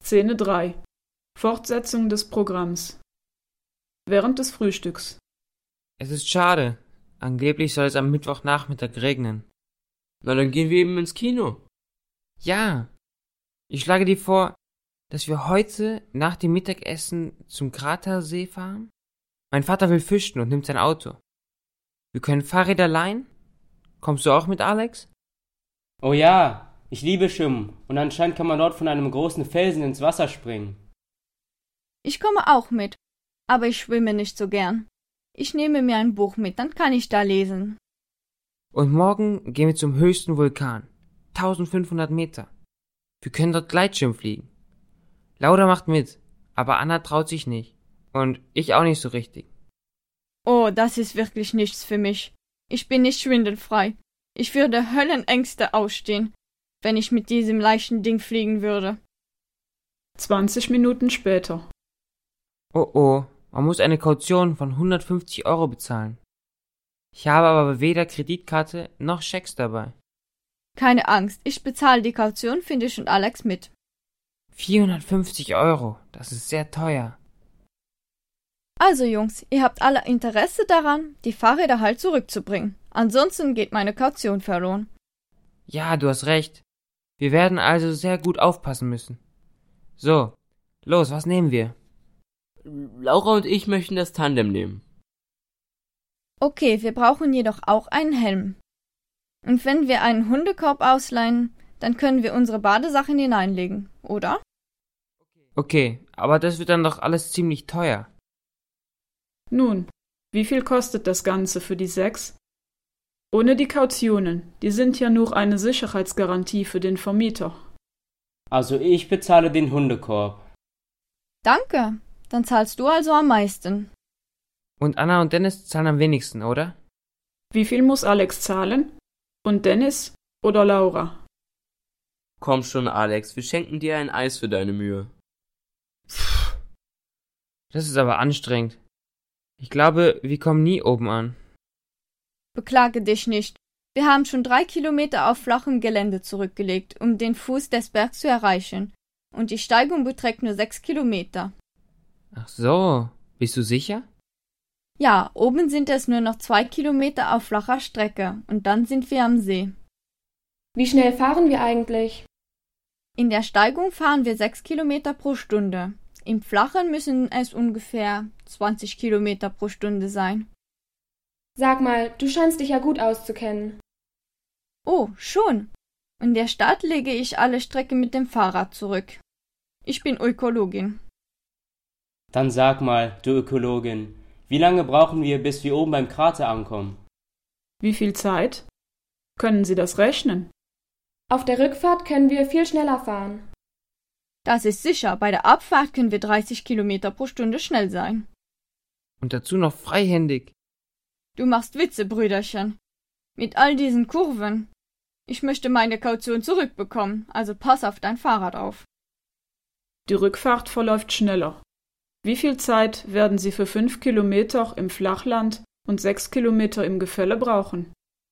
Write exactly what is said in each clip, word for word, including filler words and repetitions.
Szene drei. Fortsetzung des Programms. Während des Frühstücks. Es ist schade. Angeblich soll es am Mittwochnachmittag regnen. Na, dann gehen wir eben ins Kino. Ja. Ich schlage dir vor, dass wir heute nach dem Mittagessen zum Kratersee fahren. Mein Vater will fischen und nimmt sein Auto. Wir können Fahrräder leihen. Kommst du auch mit, Alex? Oh ja, ich liebe Schwimmen und anscheinend kann man dort von einem großen Felsen ins Wasser springen. Ich komme auch mit, aber ich schwimme nicht so gern. Ich nehme mir ein Buch mit, dann kann ich da lesen. Und morgen gehen wir zum höchsten Vulkan. eintausendfünfhundert Meter. Wir können dort Gleitschirm fliegen. Laura macht mit, aber Anna traut sich nicht. Und ich auch nicht so richtig. Oh, das ist wirklich nichts für mich. Ich bin nicht schwindelfrei. Ich würde Höllenängste ausstehen, wenn ich mit diesem leichten Ding fliegen würde. zwanzig Minuten später. Oh oh, man muss eine Kaution von hundertfünfzig Euro bezahlen. Ich habe aber weder Kreditkarte noch Schecks dabei. Keine Angst, ich bezahle die Kaution für dich und Alex mit. vierhundertfünfzig Euro, das ist sehr teuer. Also Jungs, ihr habt alle Interesse daran, die Fahrräder halt zurückzubringen. Ansonsten geht meine Kaution verloren. Ja, du hast recht. Wir werden also sehr gut aufpassen müssen. So, los, was nehmen wir? Laura und ich möchten das Tandem nehmen. Okay, wir brauchen jedoch auch einen Helm. Und wenn wir einen Hundekorb ausleihen, dann können wir unsere Badesachen hineinlegen, oder? Okay, aber das wird dann doch alles ziemlich teuer. Nun, wie viel kostet das Ganze für die sechs? Ohne die Kautionen, die sind ja nur eine Sicherheitsgarantie für den Vermieter. Also ich bezahle den Hundekorb. Danke, dann zahlst du also am meisten. Und Anna und Dennis zahlen am wenigsten, oder? Wie viel muss Alex zahlen? Und Dennis oder Laura? Komm schon, Alex, wir schenken dir ein Eis für deine Mühe. Das ist aber anstrengend. Ich glaube, wir kommen nie oben an. Beklage dich nicht. Wir haben schon drei Kilometer auf flachem Gelände zurückgelegt, um den Fuß des Bergs zu erreichen. Und die Steigung beträgt nur sechs Kilometer. Ach so, bist du sicher? Ja, oben sind es nur noch zwei Kilometer auf flacher Strecke und dann sind wir am See. Wie schnell fahren wir eigentlich? In der Steigung fahren wir sechs Kilometer pro Stunde. Im Flachen müssen es ungefähr zwanzig Kilometer pro Stunde sein. Sag mal, du scheinst dich ja gut auszukennen. Oh, schon. In der Stadt lege ich alle Strecke mit dem Fahrrad zurück. Ich bin Ökologin. Dann sag mal, du Ökologin, wie lange brauchen wir, bis wir oben beim Krater ankommen? Wie viel Zeit? Können Sie das rechnen? Auf der Rückfahrt können wir viel schneller fahren. Das ist sicher, bei der Abfahrt können wir dreißig Kilometer pro Stunde schnell sein. Und dazu noch freihändig. Du machst Witze, Brüderchen. Mit all diesen Kurven. Ich möchte meine Kaution zurückbekommen, also pass auf dein Fahrrad auf. Die Rückfahrt verläuft schneller. Wie viel Zeit werden Sie für fünf Kilometer im Flachland und sechs Kilometer im Gefälle brauchen?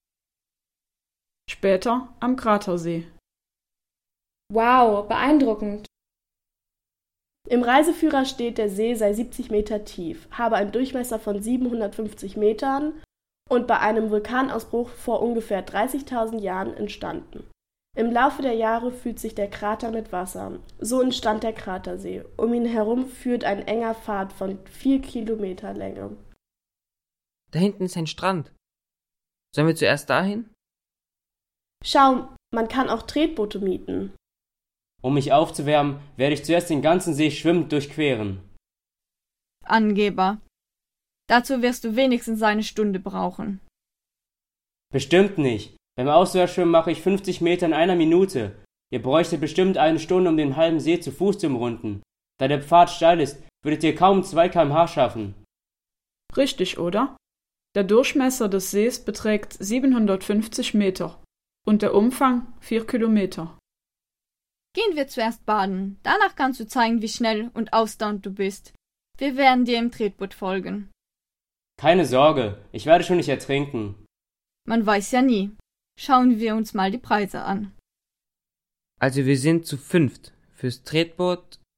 Später am Kratersee. Wow, beeindruckend. Im Reiseführer steht, der See sei siebzig Meter tief, habe einen Durchmesser von siebenhundertfünfzig Metern und bei einem Vulkanausbruch vor ungefähr dreißigtausend Jahren entstanden. Im Laufe der Jahre füllt sich der Krater mit Wasser. So entstand der Kratersee. Um ihn herum führt ein enger Pfad von vier Kilometer Länge. Da hinten ist ein Strand. Sollen wir zuerst dahin? Schau, man kann auch Tretboote mieten. Um mich aufzuwärmen, werde ich zuerst den ganzen See schwimmend durchqueren. Angeber. Dazu wirst du wenigstens eine Stunde brauchen. Bestimmt nicht. Beim Ausdauerschwimmen mache ich fünfzig Meter in einer Minute. Ihr bräuchtet bestimmt eine Stunde, um den halben See zu Fuß zu umrunden. Da der Pfad steil ist, würdet ihr kaum zwei Kilometer pro Stunde schaffen. Richtig, oder? Der Durchmesser des Sees beträgt siebenhundertfünfzig Meter und der Umfang vier Kilometer. Gehen wir zuerst baden. Danach kannst du zeigen, wie schnell und ausdauernd du bist. Wir werden dir im Tretboot folgen. Keine Sorge, ich werde schon nicht ertrinken. Man weiß ja nie. Schauen wir uns mal die Preise an. Also wir sind zu fünft. Fürs Tretboot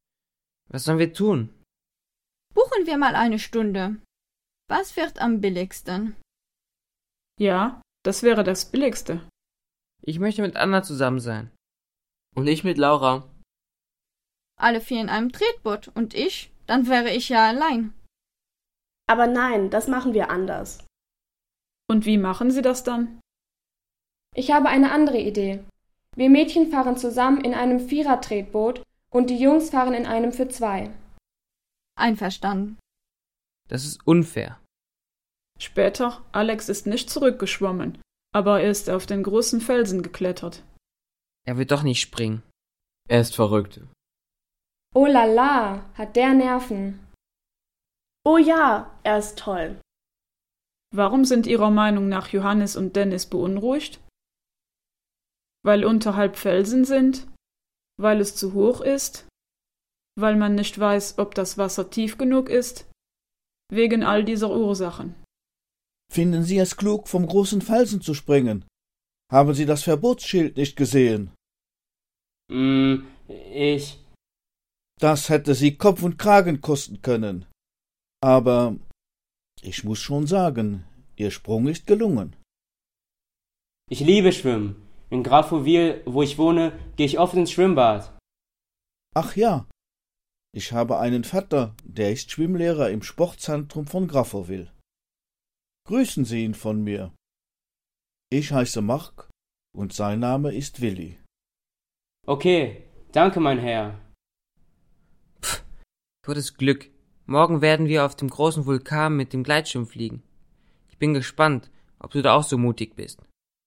Was sollen wir tun? Buchen wir mal eine Stunde. Was wird am billigsten? Ja, das wäre das Billigste. Ich möchte mit Anna zusammen sein. Und ich mit Laura. Alle vier in einem Tretboot und ich? Dann wäre ich ja allein. Aber nein, das machen wir anders. Und wie machen Sie das dann? Ich habe eine andere Idee. Wir Mädchen fahren zusammen in einem Vierer-Tretboot und die Jungs fahren in einem für zwei. Einverstanden. Das ist unfair. Später, Alex ist nicht zurückgeschwommen, aber er ist auf den großen Felsen geklettert. Er wird doch nicht springen. Er ist verrückt. Oh la la, hat der Nerven. Oh ja, er ist toll. Warum sind Ihrer Meinung nach Johannes und Dennis beunruhigt? Weil unterhalb Felsen sind? Weil es zu hoch ist? Weil man nicht weiß, ob das Wasser tief genug ist? Wegen all dieser Ursachen. Finden Sie es klug, vom großen Felsen zu springen? Haben Sie das Verbotsschild nicht gesehen? Mm, ich. Das hätte Sie Kopf und Kragen kosten können. Aber ich muss schon sagen, Ihr Sprung ist gelungen. Ich liebe Schwimmen. In Grafoville, wo ich wohne, gehe ich oft ins Schwimmbad. Ach ja, ich habe einen Vater, der ist Schwimmlehrer im Sportzentrum von Grafoville. Grüßen Sie ihn von mir. Ich heiße Marc und sein Name ist Willi. Okay, danke, mein Herr. Pff, gutes Glück. Morgen werden wir auf dem großen Vulkan mit dem Gleitschirm fliegen. Ich bin gespannt, ob du da auch so mutig bist.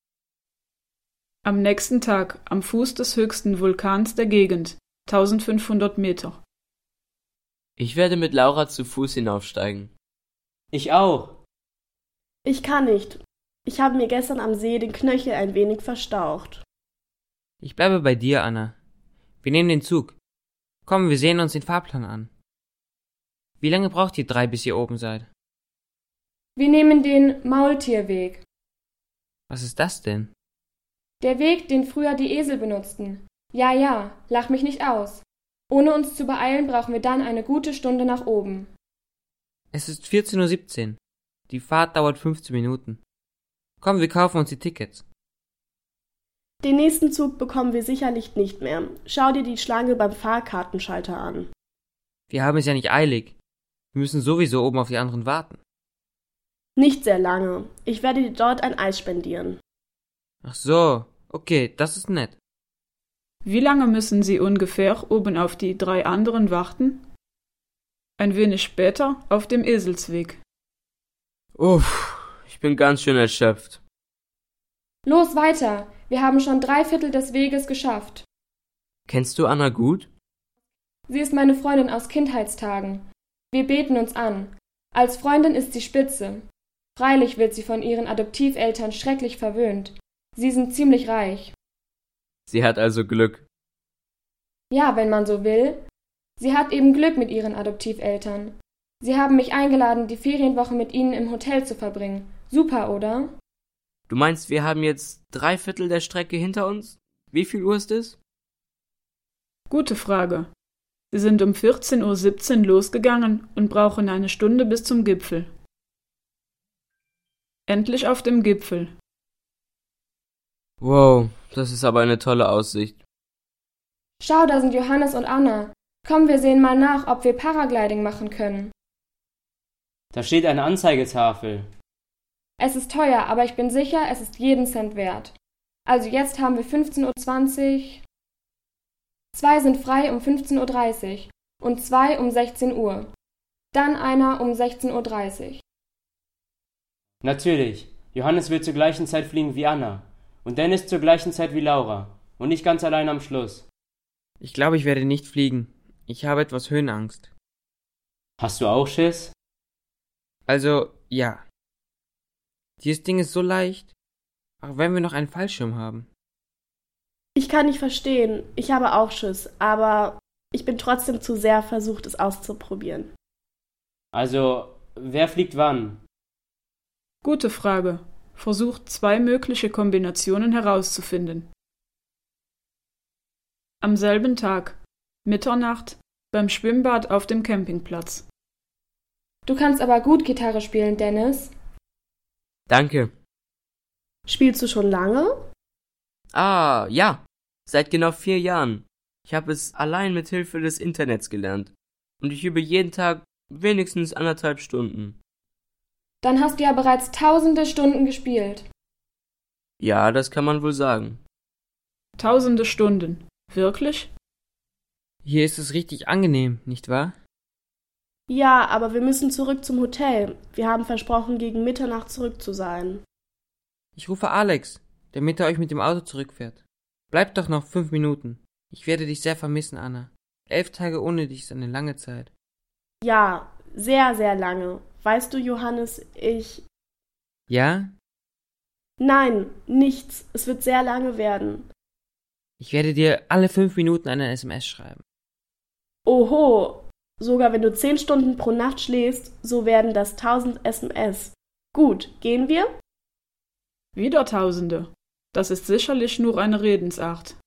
Am nächsten Tag, am Fuß des höchsten Vulkans der Gegend, eintausendfünfhundert Meter. Ich werde mit Laura zu Fuß hinaufsteigen. Ich auch. Ich kann nicht. Ich habe mir gestern am See den Knöchel ein wenig verstaucht. Ich bleibe bei dir, Anna. Wir nehmen den Zug. Komm, wir sehen uns den Fahrplan an. Wie lange braucht ihr drei, bis ihr oben seid? Wir nehmen den Maultierweg. Was ist das denn? Der Weg, den früher die Esel benutzten. Ja, ja, lach mich nicht aus. Ohne uns zu beeilen, brauchen wir dann eine gute Stunde nach oben. Es ist vierzehn Uhr siebzehn. Die Fahrt dauert fünfzehn Minuten. Komm, wir kaufen uns die Tickets. Den nächsten Zug bekommen wir sicherlich nicht mehr. Schau dir die Schlange beim Fahrkartenschalter an. Wir haben es ja nicht eilig. Wir müssen sowieso oben auf die anderen warten. Nicht sehr lange. Ich werde dir dort ein Eis spendieren. Ach so, okay, das ist nett. Wie lange müssen Sie ungefähr oben auf die drei anderen warten? Ein wenig später auf dem Eselsweg. Uff, ich bin ganz schön erschöpft. Los weiter, wir haben schon drei Viertel des Weges geschafft. Kennst du Anna gut? Sie ist meine Freundin aus Kindheitstagen. Wir beten uns an. Als Freundin ist sie spitze. Freilich wird sie von ihren Adoptiveltern schrecklich verwöhnt. Sie sind ziemlich reich. Sie hat also Glück. Ja, wenn man so will. Sie hat eben Glück mit ihren Adoptiveltern. Sie haben mich eingeladen, die Ferienwoche mit ihnen im Hotel zu verbringen. Super, oder? Du meinst, wir haben jetzt drei Viertel der Strecke hinter uns? Wie viel Uhr ist es? Gute Frage. Sie sind um vierzehn Uhr siebzehn losgegangen und brauchen eine Stunde bis zum Gipfel. Endlich auf dem Gipfel. Wow, das ist aber eine tolle Aussicht. Schau, da sind Johannes und Anna. Komm, wir sehen mal nach, ob wir Paragliding machen können. Da steht eine Anzeigetafel. Es ist teuer, aber ich bin sicher, es ist jeden Cent wert. Also jetzt haben wir fünfzehn Uhr zwanzig. Zwei sind frei um fünfzehn Uhr dreißig und zwei um sechzehn Uhr. Dann einer um sechzehn Uhr dreißig. Natürlich. Johannes will zur gleichen Zeit fliegen wie Anna. Und Dennis zur gleichen Zeit wie Laura. Und nicht ganz allein am Schluss. Ich glaube, ich werde nicht fliegen. Ich habe etwas Höhenangst. Hast du auch Schiss? Also, ja. Dieses Ding ist so leicht, auch wenn wir noch einen Fallschirm haben. Ich kann nicht verstehen. Ich habe auch Schiss, aber ich bin trotzdem zu sehr versucht, es auszuprobieren. Also, wer fliegt wann? Gute Frage. Versucht zwei mögliche Kombinationen herauszufinden. Am selben Tag, Mitternacht, Beim Schwimmbad auf dem Campingplatz. Du kannst aber gut Gitarre spielen, Dennis. Danke. Spielst du schon lange? Ah, ja. Seit genau vier Jahren. Ich habe es allein mit Hilfe des Internets gelernt. Und ich übe jeden Tag wenigstens anderthalb Stunden. Dann hast du ja bereits tausende Stunden gespielt. Ja, das kann man wohl sagen. Tausende Stunden. Wirklich? Hier ist es richtig angenehm, nicht wahr? Ja, aber wir müssen zurück zum Hotel. Wir haben versprochen, gegen Mitternacht zurück zu sein. Ich rufe Alex, damit er euch mit dem Auto zurückfährt. Bleibt doch noch fünf Minuten. Ich werde dich sehr vermissen, Anna. Elf Tage ohne dich ist eine lange Zeit. Ja, sehr, sehr lange. Weißt du, Johannes, ich... Ja? Nein, nichts. Es wird sehr lange werden. Ich werde dir alle fünf Minuten eine S M S schreiben. Oho, sogar wenn du zehn Stunden pro Nacht schläfst, so werden das tausend S M S. Gut, gehen wir? Wieder Tausende. Das ist sicherlich nur eine Redensart.